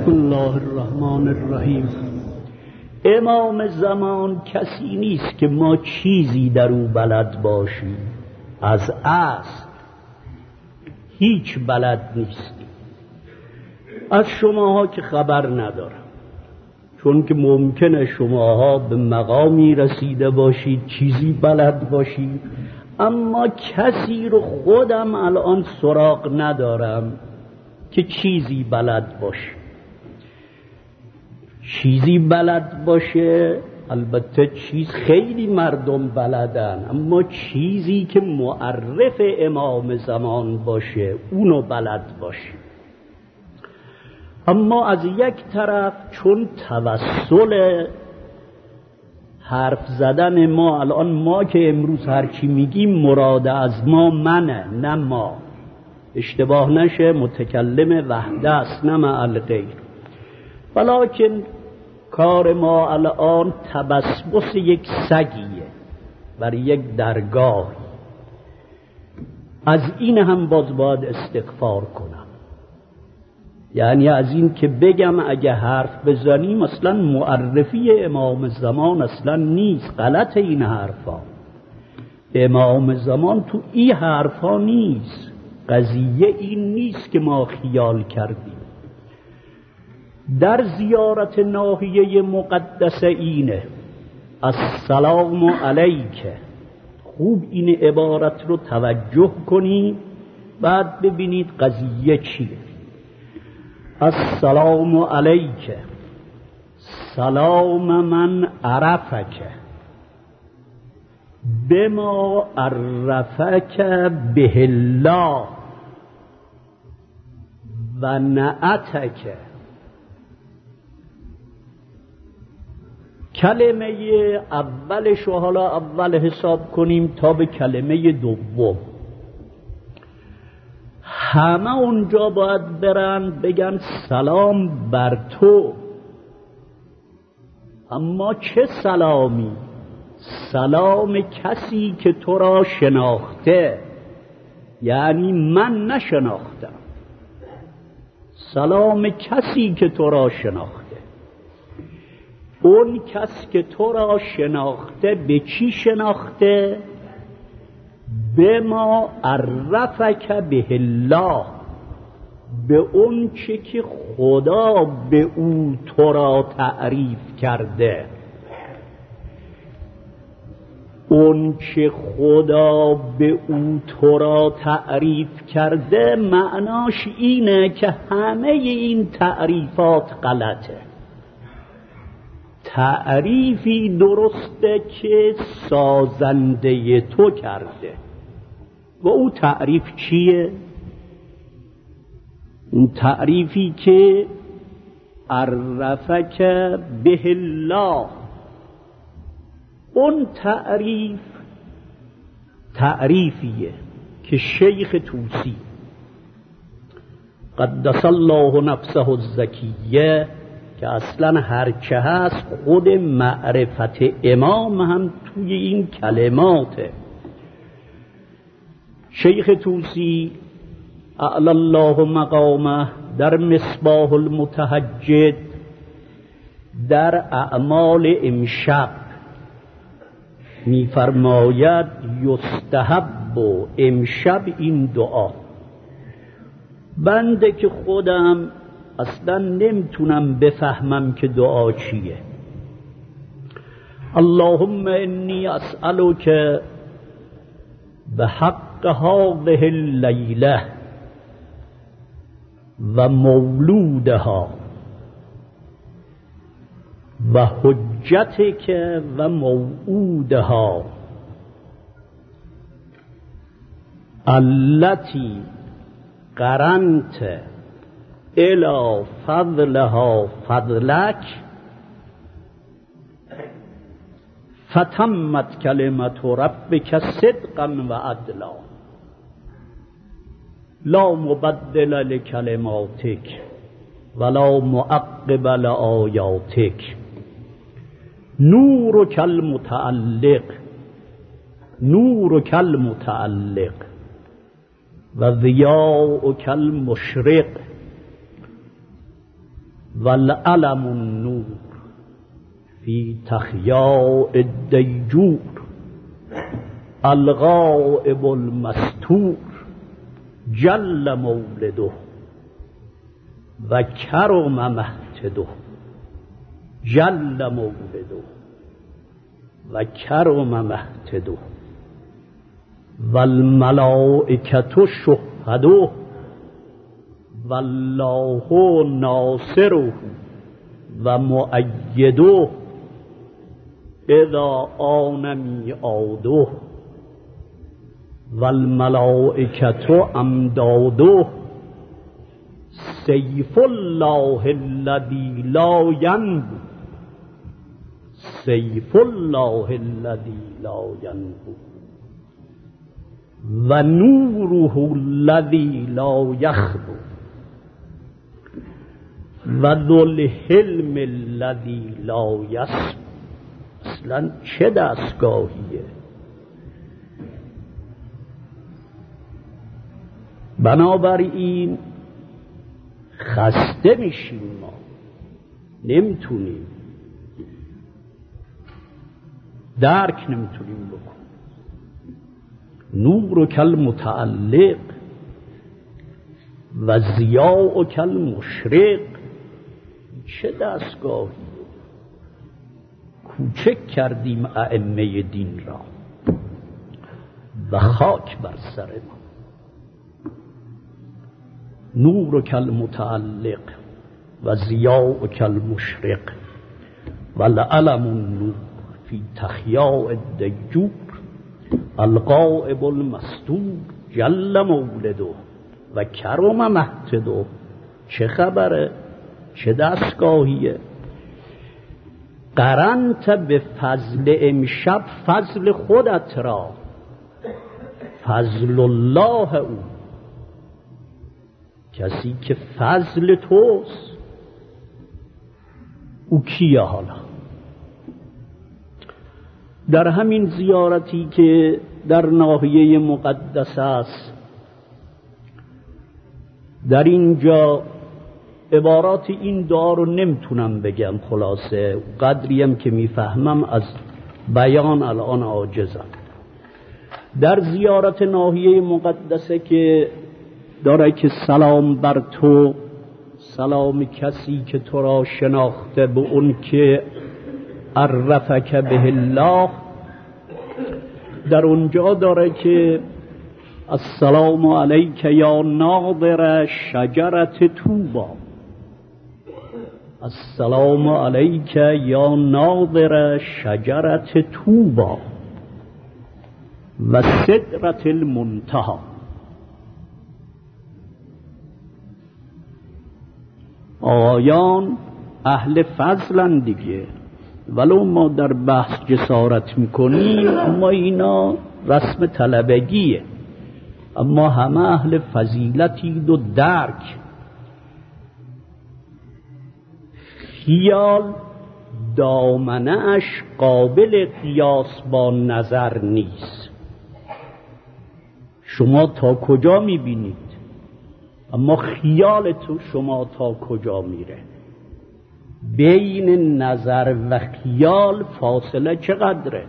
بسم الله الرحمن الرحیم. امام زمان کسی نیست که ما چیزی در او بلد باشیم. از اصل هیچ بلد نیستیم. از شماها که خبر ندارم، چون که ممکنه شماها به مقامی رسیده باشید چیزی بلد باشید، اما کسی رو خودم الان سراغ ندارم که چیزی بلد باشه. چیزی بلد باشه، البته چیز خیلی مردم بلدن، اما چیزی که معرف امام زمان باشه اونو بلد باشه. اما از یک طرف چون توسل حرف زدن ما، الان ما که امروز هرچی میگیم مراد از ما منه نه ما، اشتباه نشه، متکلم وحده است نه مع الغیر، ولیکن کار ما الان تبسبس یک سگیه بر یک درگاه. از این هم باید استغفار کنم، یعنی از این که بگم اگه حرف بزنیم اصلا معرفی امام زمان اصلا نیست، غلط این حرفا. امام زمان تو این حرفا نیست، قضیه این نیست که ما خیال کردیم. در زیارت ناحیه مقدس اینه السلام علیک. خوب این عبارت رو توجه کنید، بعد ببینید قضیه چیه. السلام علیک سلام من عرفک بما عرفک به الله و نعتک. کلمه اولش رو حالا اول حساب کنیم تا به کلمه دوم. همه اونجا باید برن بگن سلام بر تو، اما چه سلامی؟ سلام کسی که تو را شناخته، یعنی من نشناختم. سلام کسی که تو را شناخته. اون کس که تو را شناخته به چی شناخته؟ به ما عرفک به الله، به اون چه که خدا به او تو را تعریف کرده. اون چه خدا به او تو را تعریف کرده معناش اینه که همه این تعریفات غلطه. تعریفی درسته که سازنده تو کرده، و او تعریف چیه؟ اون تعریفی که عرفک به الله، اون تعریف تعریفیه که شیخ طوسی قدس الله نفسه الزکیه، که اصلا هرچه هست خود معرفت امام هم توی این کلماته. شیخ طوسی اعلی الله مقامه در مصباح المتهجد در اعمال امشب می‌فرماید یستحب و امشب این دعا. بنده که خودم اصلا نمیتونم بفهمم که دعا چیه. اللهم انی اسألک بحق هذه اللیله و مولودها و حجتک و موعودها التي قرنت الى فضلها فضلک فتمت کلمت ربک صدقا و عدلا لا مبدل لکلماتک ولا معقب لآیاتک نورک المتعلق نورک المتعلق و ضیاءک المشرق والعلم النور فی تخیاء الدیجور الغائب المستور جل مولده و کرم مهتده جل مولده و کرم مهتده والملائکة شهده والله ناصره و مؤیده اذا آن میعاده والملائکة امداده سیف الله الذی لا ینبو سیف الله الذی لا ینبو و نوره الذی لا یخبو و ذو الحلم الذی لا یسمو. اصلا چه دستگاهیه؟ بنابراین خسته میشیم، ما نمیتونیم درک نمیتونیم بکنیم. نور و کل متعلق و ضیاء و کل مشرق، چه دستگاهی؟ کوچک کردیم ائمه دین را و خاک بر سر ما. نور کل متعلق و ضیاء کل مشرق و العلم النور فی تخیاء الدیجور الغائب المستور جل مولده و کرم مهتده. چه خبره؟ چه دستگاهیه؟ قرنت به فضل امشب فضل خودت را، فضل الله او، کسی که فضل توست او کیه؟ حالا در همین زیارتی که در ناحیه مقدس است، در اینجا عبارات این دعا رو نمیتونم بگم، خلاصه قدریم که میفهمم از بیان الان عاجزم. در زیارت ناحیه مقدسه که داره که سلام بر تو، سلام کسی که تو را شناخته، به اون که عرفک به الله. در اونجا داره که السلام علیک یا ناظر شجرت طوبی، السلام علیک یا ناظر شجرت طوبی و سدرت المنتهی. آیان اهل فضلن دیگه، ولو ما در بحث جسارت میکنیم اما اینا رسم طلبگیه، اما همه اهل فضیلتید و درک. خیال دامنه اش قابل قیاس با نظر نیست. شما تا کجا میبینید، اما خیال تو شما تا کجا میره؟ بین نظر و خیال فاصله چقدره؟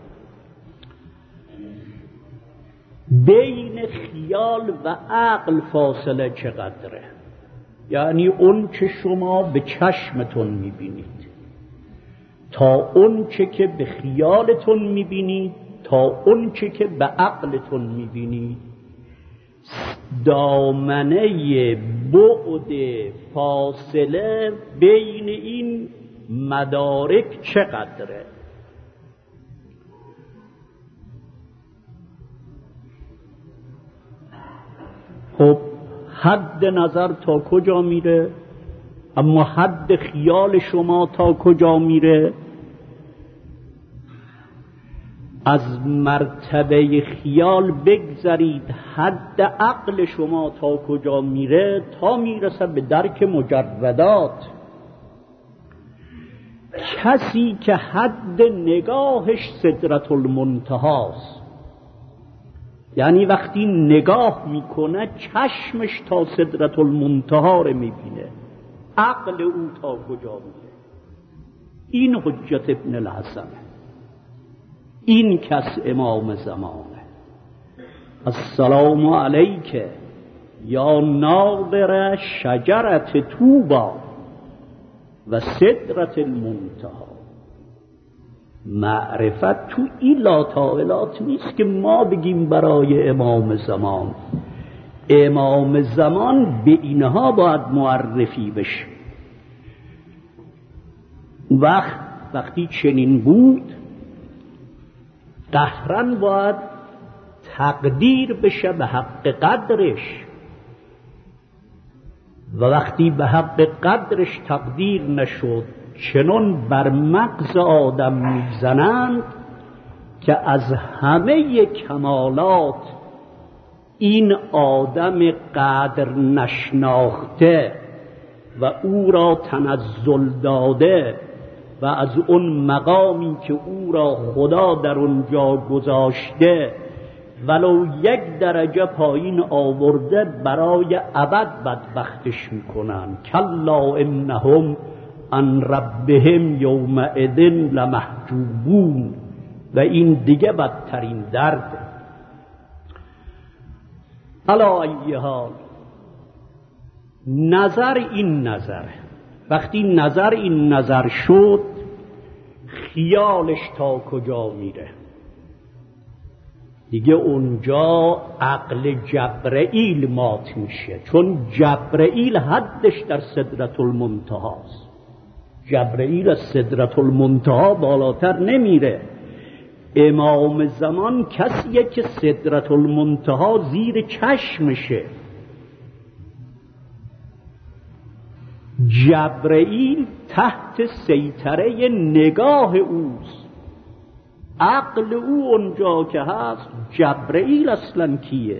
بین خیال و عقل فاصله چقدره؟ یعنی اون چه شما به چشمتون میبینید تا اون چه که به خیالتون میبینید تا اون چه که به عقلتون میبینید، دامنه بعد فاصله بین این مدارک چقدره؟ خب حد نظر تا کجا میره، اما حد خیال شما تا کجا میره؟ از مرتبه خیال بگذرید، حد عقل شما تا کجا میره؟ تا میرسه به درک مجردات. کسی که حد نگاهش سدرت المنتهاست، یعنی وقتی نگاه میکنه چشمش تا سدرت المنتها رو میبینه، عقل او تا کجا میره. این حجت ابن الحسن، این کس امام زمانه. السلام علیک یا ناظر شجرت طوبی و سدرت المنتهی. معرفت تو این لاتائلات نیست که ما بگیم برای امام زمان. امام زمان به اینها باید معرفی بشه. وقتی چنین بود قهرن باید تقدیر بشه به حق قدرش، و وقتی به حق قدرش تقدیر نشد چنان بر مغز آدم میزنند که از همه کمالات این آدم قدر نشناخته و او را تنزل داده و از اون مقامی که او را خدا در اونجا گذاشته ولو یک درجه پایین آورده برای ابد بدبختش میکنن. کلا انهم عن ربهم یومئذ لمحجوبون. و این دیگه بدترین درده. علی ای حال نظر این نظره. وقتی نظر این نظر شد خیالش تا کجا میره؟ دیگه اونجا عقل جبرئیل مات میشه، چون جبرئیل حدش در سدرت المنتهی است. جبرئیل از سدرت المنتهی بالاتر نمیره. امام زمان کسیه که سدرت المنتهی زیر چشمشه. جبرئیل تحت سیطره نگاه اوست. عقل او اونجا که هست، جبرئیل اصلا کیه؟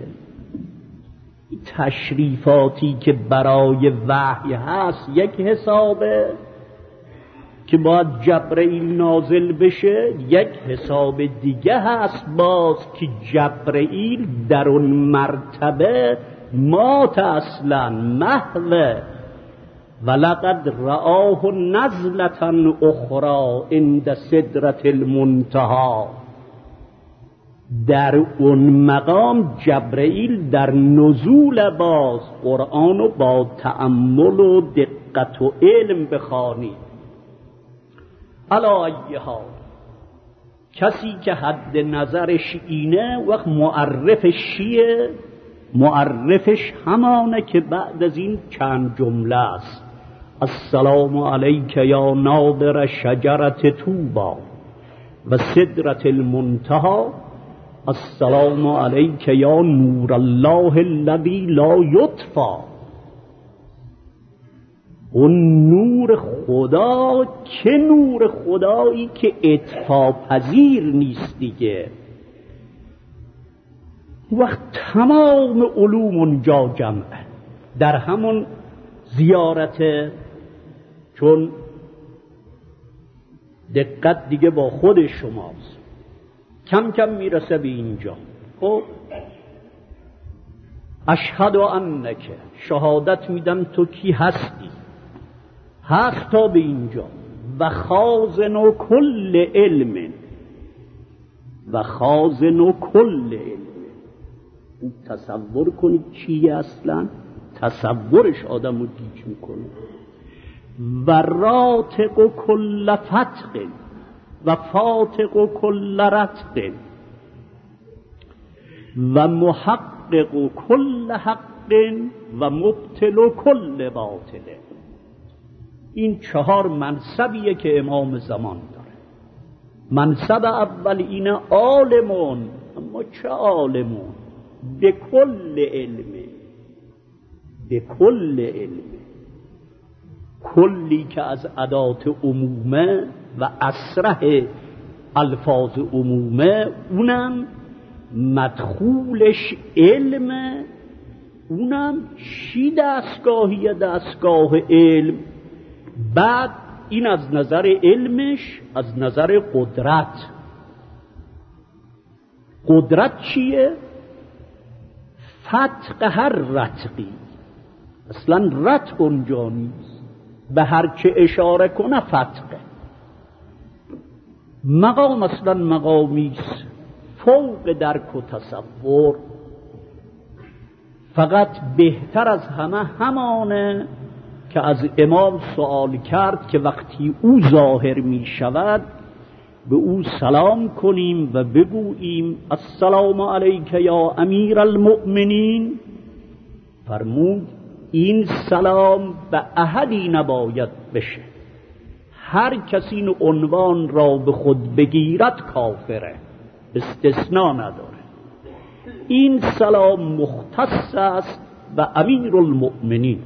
تشریفاتی که برای وحی هست یک حسابه که باید جبرئیل نازل بشه، یک حساب دیگه هست باز که جبرئیل در اون مرتبه مات اصلا محوه. ولقد رآه نزلة اخرى عند سدرة المنتهی. در اون مقام جبرئیل در نزول باز قرآن و با تأمل و دقت و علم بخوانید. علی ای حال کسی که حد نظرش اینه وقت معرفش چیه؟ معرفش همانه که بعد از این چند جمله است. السلام علیک یا ناظر شجرت طوبی و سدرت المنتهی. السلام علیک یا نور الله الذی لا یطفی. اون نور خدا که نور خدایی که اطفا پذیر نیست دیگه. وقت تمام علوم اونجا جمعه در همون زیارت، چون دقت دیگه با خود شماست. کم کم میرسه به اینجا. خب اشهد انک، شهادت میدم تو کی هستی. هست تا به اینجا. و خازن کل علم، و خازن کل علم. او تصور کنید چیه اصلا؟ تصورش آدم رو گیج میکنه. و راتق کل فتق و فاتق کل رتق و محقق کل حق و مبطل کل باطل. این 4 منصبیه که امام زمان داره. منصب اول اینه عالمون. اما چه عالمون؟ به کل علمه، به کل علمه. کلی که از ادات عمومه و اسرح الفاظ عمومه، اونم مدخولش علمه. اونم چی دستگاهیه؟ دستگاه علم. بعد این از نظر علمش، از نظر قدرت. قدرت چیه؟ فتق هر رتقی. اصلا رتق اونجا نیست. به هر چه اشاره کنه فتقه. مقام اصلا مقامیست فوق درک و تصور، فقط بهتر از همه همانه که از امام سوال کرد که وقتی او ظاهر می شود به او سلام کنیم و بگوییم السلام علیک یا امیر المؤمنین. فرمود این سلام به احدی نباید بشه، هر کسی این عنوان را به خود بگیرد کافره، استثناء نداره. این سلام مختص است به امیر المؤمنین.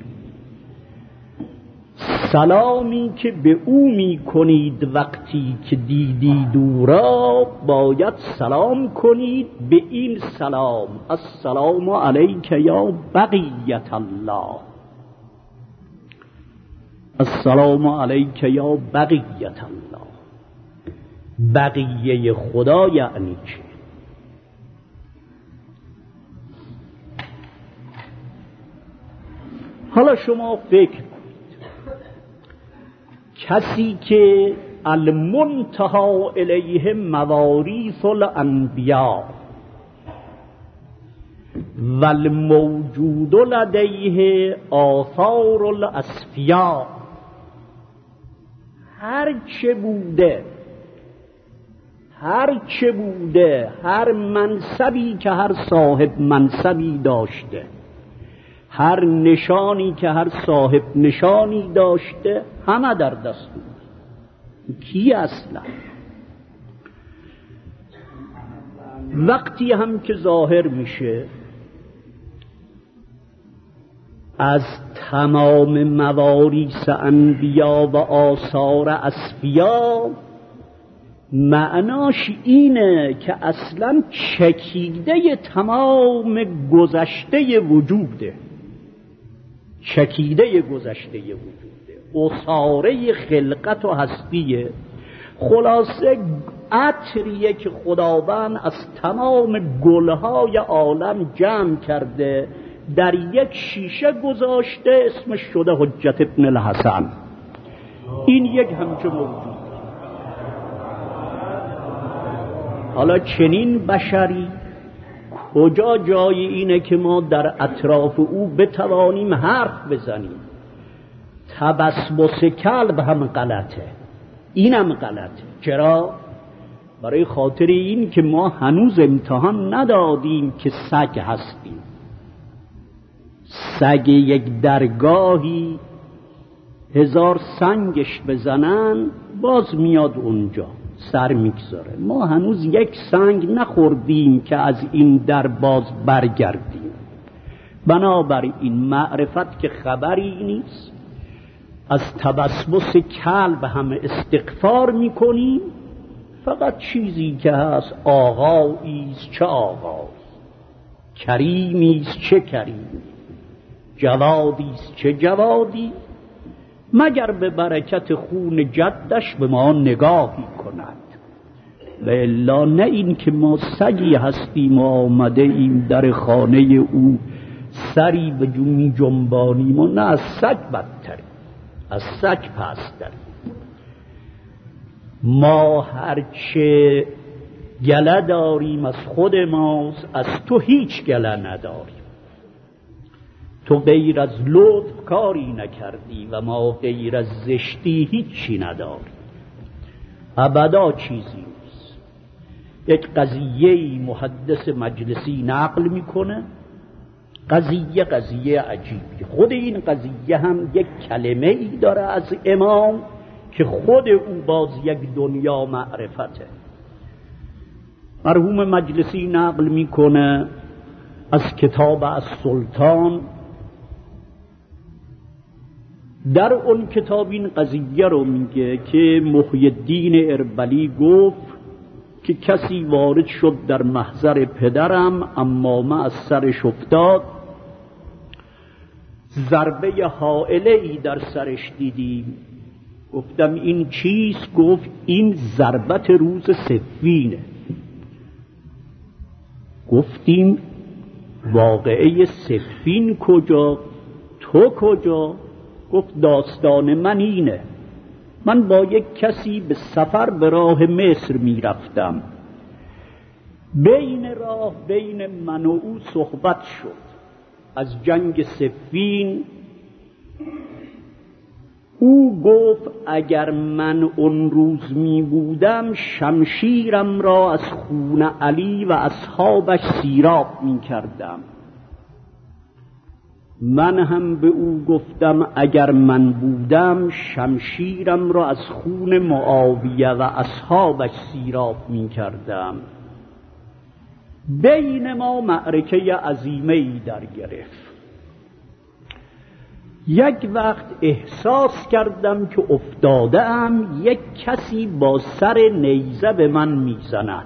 سلامی که به او می کنید وقتی که دیدید او را باید سلام کنید به این سلام السلام علیک یا بقیت الله، السلام علیک یا بقیت الله. بقیه خدا یعنی چه؟ حالا شما فکر کنید کسی که المنتهى الیه مواریث الانبیاء و الموجود لدیه آثار الاسفیاء، هر چه بوده، هر منصبی که هر صاحب منصبی داشته، هر نشانی که هر صاحب نشانی داشته، همه در دستور کی اصلا؟ وقتی هم که ظاهر میشه از تمام مواریث انبیا و آثار اصفیا، معناش اینه که اصلا چکیده تمام گذشته وجوده، چکیده گذشته وجوده، اصاره خلقت و هستیه. خلاصه عطریه که خداوند از تمام گلهای عالم جمع کرده در یک شیشه گذاشته، اسمش شده حجت ابن الحسن. این یک همچون موجود. حالا چنین بشری کجا جای اینه که ما در اطراف او بتوانیم حرف بزنیم؟ تبسبس کلب هم غلطه، اینم غلطه. چرا؟ برای خاطر این که ما هنوز امتحان ندادیم که سگ هستیم. سگ یک درگاهی 1000 سنگش بزنن باز میاد اونجا سر میگذاره. ما هنوز یک سنگ نخوردیم که از این در باز برگردیم. بنابراین معرفت که خبری نیست، از تبسبس کلب همه استغفار میکنیم. فقط چیزی که هست آقاییست چه آقایی، کریمیست چه کریمی، جوادیست چه جوادی، مگر به برکت خون جدش به ما نگاهی کند. و الا نه این که ما سگی هستیم و آمده ایم در خانه او سری به جونی جنبانیم و نه، از سگ بدتریم، از سگ پستریم. ما هرچه گله داریم از خود ماست، از تو هیچ گله نداریم. تو غیر از لطف کاری نکردی و ما غیر از زشتی هیچی نداریم. ابدا چیزی نیست. یک قضیه محدث مجلسی نقل میکنه، قضیه عجیبی. خود این قضیه هم یک کلمه ای داره از امام که خود او باز یک دنیا معرفته. مرحوم مجلسی نقل میکنه از کتاب از سلطان. در اون کتاب این قضیه رو میگه که محی الدین اربلی گفت که کسی وارد شد در محضر پدرم، امامه از سرش افتاد، ضربه حائله ای در سرش دیدیم. گفتم این چیست؟ گفت این ضربت روز صفینه. گفتیم واقعه صفین کجا؟ تو کجا؟ گفت داستان من اینه. من با یک کسی به سفر به راه مصر می رفتم. بین راه بین من و او صحبت شد از جنگ صفین. او گفت اگر من اون روز می بودم شمشیرم را از خون علی و اصحابش سیراب می کردم. من هم به او گفتم اگر من بودم شمشیرم را از خون معاویه و اصحابش سیراب می کردم. بین ما معرکه عظیمه‌ای در گرفت. یک وقت احساس کردم که افتاده ام، یک کسی با سر نیزه به من میزند.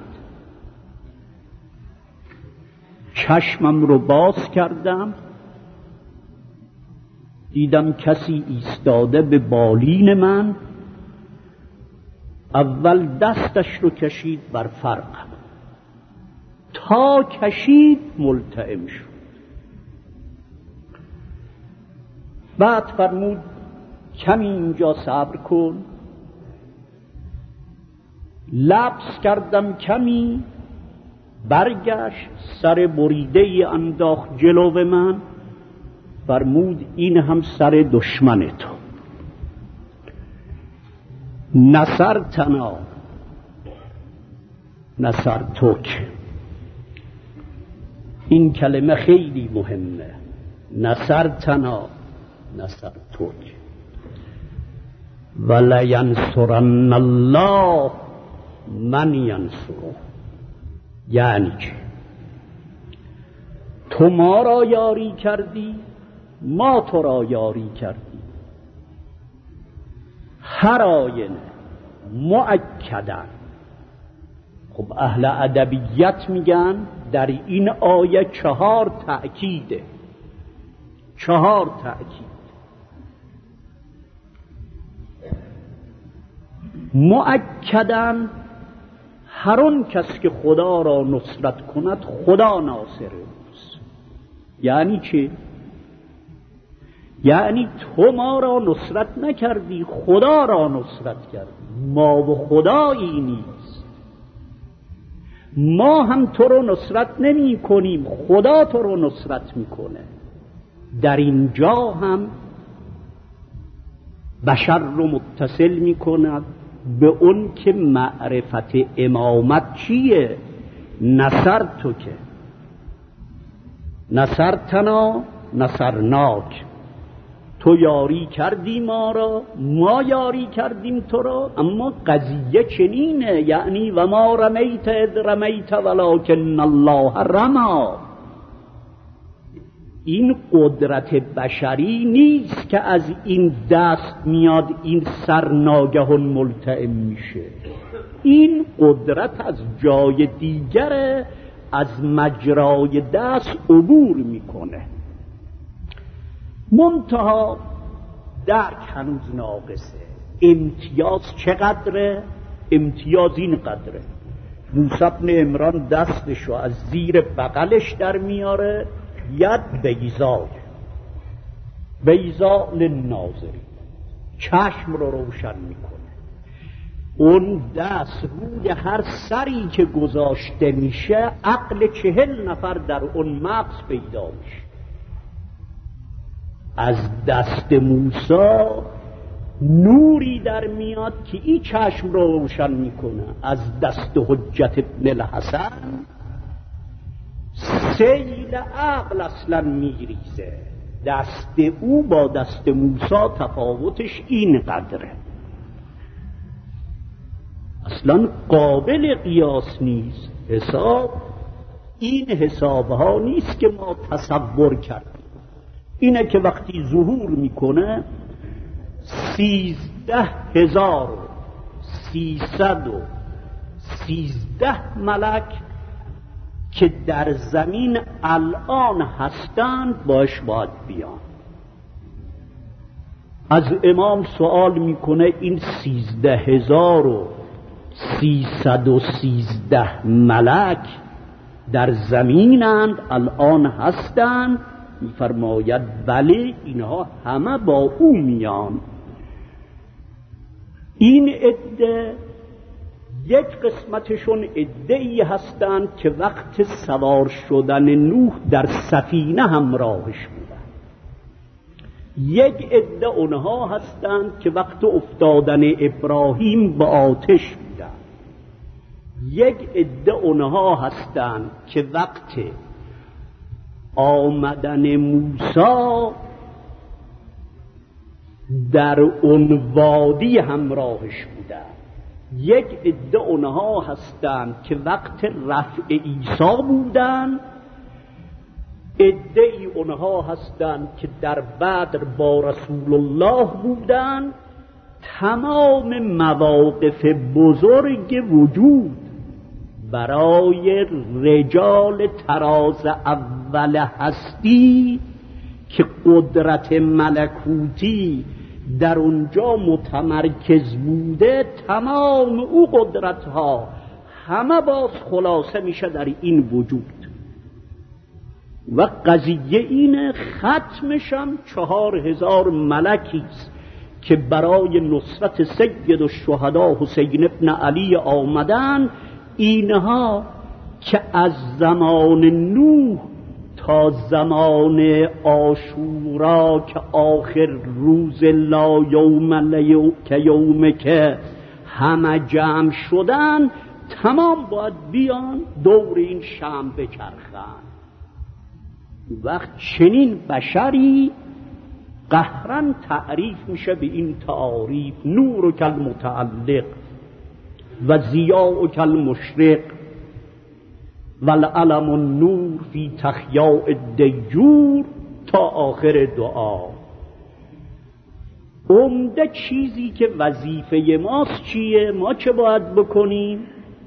چشمم رو باز کردم، دیدم کسی ایستاده به بالین من. اول دستش رو کشید بر فرقم، تا کشید ملتئم شد. بعد فرمود کمی اینجا صبر کن. لبس کردم کمی، برگشت سر بریده ای انداخت جلو من. فرمود این هم سر دشمن تو. نصرتنا نصرتک. این کلمه خیلی مهمه. نصرتنا نصرتک ولینصرن الله من ینصره. یعنی چه؟ تو ما را یاری کردی، ما تو را یاری کردی. هر آینه مؤکدا. خب اهل ادبیات میگن در این آیه 4 تأکیده، 4 تأکید. مؤکدا هر اون کس که خدا را نصرت کند خدا ناصر اوست. یعنی چه؟ یعنی تو ما را نصرت نکردی، خدا را نصرت کردی. ما و خدایی نیست. ما هم تو رو نصرت نمی کنیم، خدا تو رو نصرت میکنه. در اینجا هم بشر رو متصل میکند به اون که معرفت امامت چیه؟ نصر تو که نصرتنا نصرناک. تو یاری کردی ما را، ما یاری کردیم تو را. اما قضیه چنینه، یعنی و ما رمیت اذ رمیت ولکن الله رما. این قدرت بشری نیست که از این دست میاد این سر ناگهان ملتئم میشه. این قدرت از جای دیگره، از مجرای دست عبور میکنه. منتها درک هنوز ناقصه. امتیاز چقدره؟ امتیاز این قدره. موسی بن عمران دستشو از زیر بغلش در میاره، ید بیضا، بیضا للناظرین، چشم رو روشن میکنه. اون دست روی هر سری که گذاشته میشه عقل 40 نفر در اون مغز پیدا میشه. از دست موسی نوری در میاد که این چشم رو روشن میکنه. از دست حجت ابن الحسن سیل عقل اصلا میریزه. دست او با دست موسی تفاوتش این قدره، اصلا قابل قیاس نیست. حساب این حسابها نیست که ما تصور کردیم. اینه که وقتی ظهور میکنه 13,313 ملک که در زمین الان هستند باش باید بیان. از امام سوال میکنه این 13,313 ملک در زمینند الان هستند می‌فرماید بله اینها همه با او میان. این عده یک قسمتشون عده‌ای هستند که وقت سوار شدن نوح در سفینه همراهش بودن. یک عده اونها هستند که وقت افتادن ابراهیم به آتش بودن. یک عده اونها هستند که وقت آمدن موسی در اون وادی همراهش بودن. یک عده اونها هستند که وقت رفع عیسی بودن. عده‌ای اونها هستند که در بدر با رسول الله بودن. تمام مواقف بزرگ وجود برای رجال تراز اول هستی که قدرت ملکوتی در اونجا متمرکز بوده، تمام او قدرتها همه باز خلاصه میشه در این وجود. و قضیه اینه ختمشم 4000 ملکیست که برای نصرت سید الشهدا حسین ابن علی آمدن. اینها که از زمان نوح تا زمان عاشورا که آخر روز لا یوم که یوم که همه جمع شدن، تمام باید بیان دور این شمع بچرخن. وقت چنین بشری قهرن تعریف میشه به این تعاریف: نور کل متعلق و ضیاء کل مشرق و العلم النور فی تخیاء الدیجور تا آخر دعا. عمده چیزی که وظیفه ماست چیه؟ ما چه باید بکنیم؟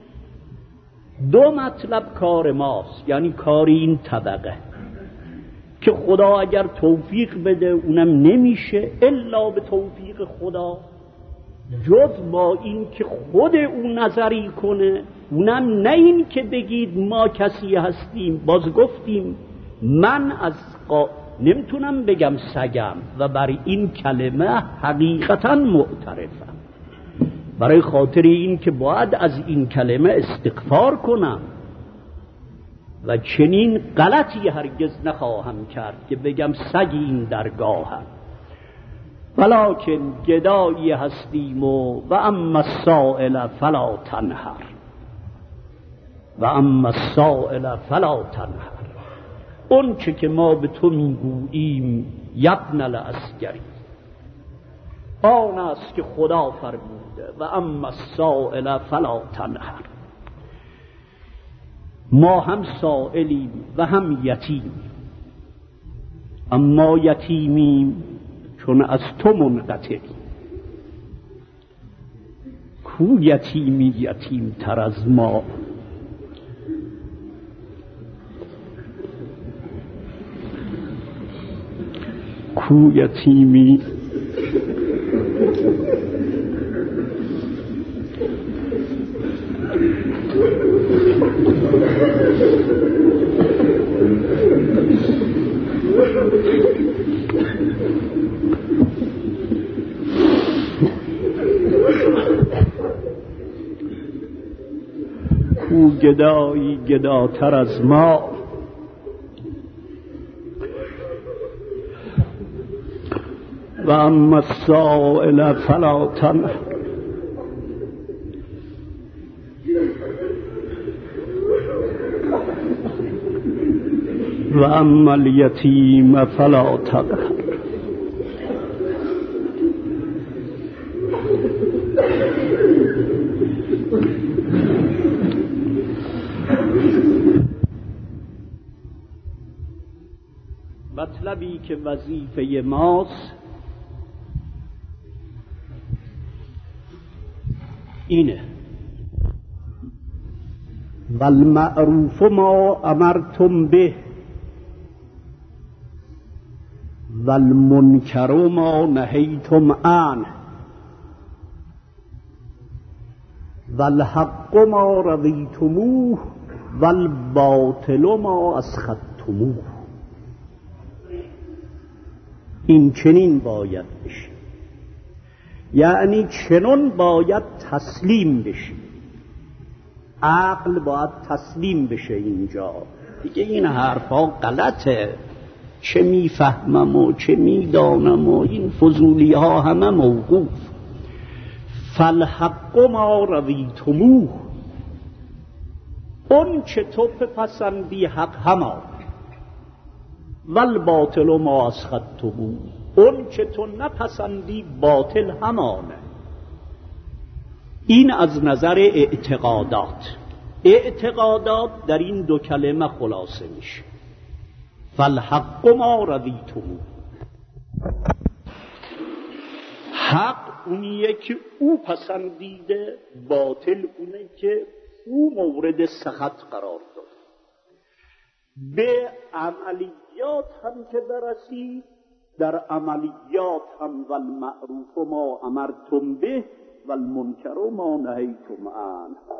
دو مطلب کار ماست، یعنی کار این طبقه که خدا اگر توفیق بده، اونم نمیشه الا به توفیق خدا، جز با این که خود اون نظری کنه، اونم نه این که بگید ما کسی هستیم. باز گفتیم من نمیتونم بگم سگم و برای این کلمه حقیقتا معترفم، برای خاطر این که باید از این کلمه استغفار کنم و چنین غلطی هرگز نخواهم کرد که بگم سگ این درگاهم. ولکن گدایی هستیم و اما السائل فلا تنهر، و اما السائل فلا تنهر. اون چه که ما به تو میگوییم یبن العسکری آن است که خدا فرموده: و اما السائل فلا تنهر. ما هم سائلیم و هم یتیمیم، اما یتیمیم چون از تو منقطعیم. کو یتیمی یتیم تر از ما؟ کو یتیمی کو گدایی گداتر از ما؟ و اما السائل فلا تنهر. و اما الیتیم فلا تقهر. مطلبی که وظیفه ماست اینه: والمعروف ما امرتم به والمنکر ما نهیتم عنه والحق ما رضیتموه والباطل ما اسخطتموه. این چنین باید بشه، یعنی چنون باید تسلیم بشه. عقل باید تسلیم بشه. اینجا دیگه این حرفا غلطه، چه میفهمم و چه میدانم و این فضولی ها همه موقوف. فالحق ما رویتموه، اون چه تو پسندی حق همان، والباطل ما اسخطتموه، اون چه تو نپسندی باطل همانه. این از نظر اعتقادات. اعتقادات در این دو کلمه خلاصه میشه. فالحق ما رضیتموه، حق اونیه که او پسندیده، باطل اونه که او مورد سخط قرار داد. به عملیات هم که برسی، در عملیات هم والمعروف ما امرتم به والمنکر ما نهیتم عنه،